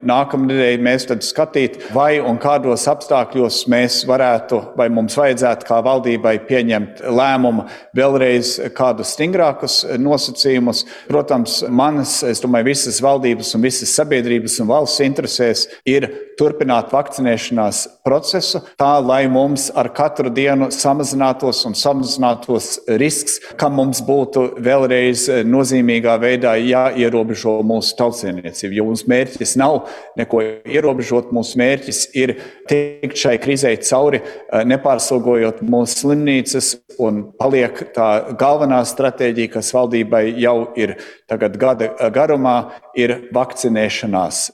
Nākamnedēļ mēs tad skatīt, vai un kādos apstākļos mēs varētu, vai mums vajadzētu kā valdībai pieņemt lēmumu vēlreiz kādus stingrākus nosacījumus. Protams, es domāju, visas valdības un visas sabiedrības un valsts interesēs ir turpināt vakcinēšanās procesu tā, lai mums ar katru dienu samazinātos risks, ka mums būtu vēlreiz nozīmīgā veidā jāierobežo mūsu tautsēmniecību, jo mums mērķis nav neko ierobežot. Mūsu mērķis ir tikt šai krīzei cauri, nepārslogojot mūsu slimnīcas, un paliek tā galvenā stratēģija, kas valdībai jau ir tagad gada garumā, ir vakcinēšanās.